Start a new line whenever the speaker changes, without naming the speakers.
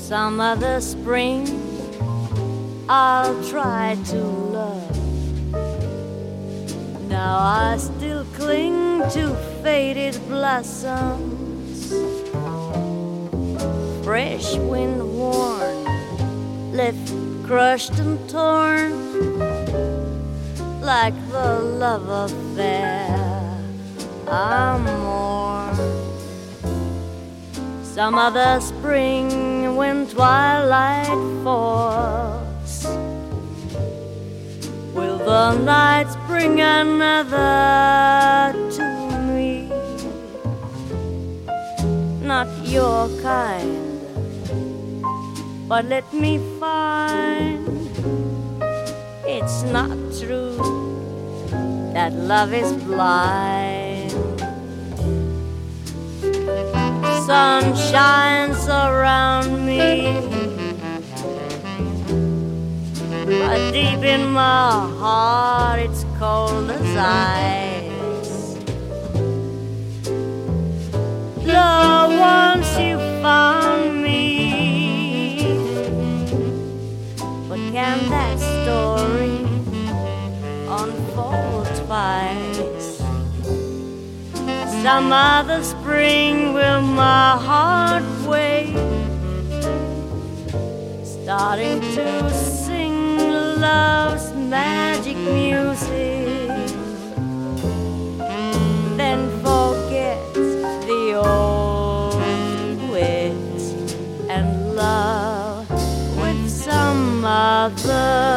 Some other spring I'll try to love. Now I still cling to faded blossoms, fresh wind worn, left crushed and torn, like the love affair I mourn. Some other spring when twilight falls, will the nights bring another to me? Not your kind, but let me find it's not true that love is blind. Sun shines around me, but deep in my heart it's cold as ice. Love, once you found me, but can that story unfold twice? Some other spring will my heart wait, starting to sing love's magic music, then forget the old wit and love with some other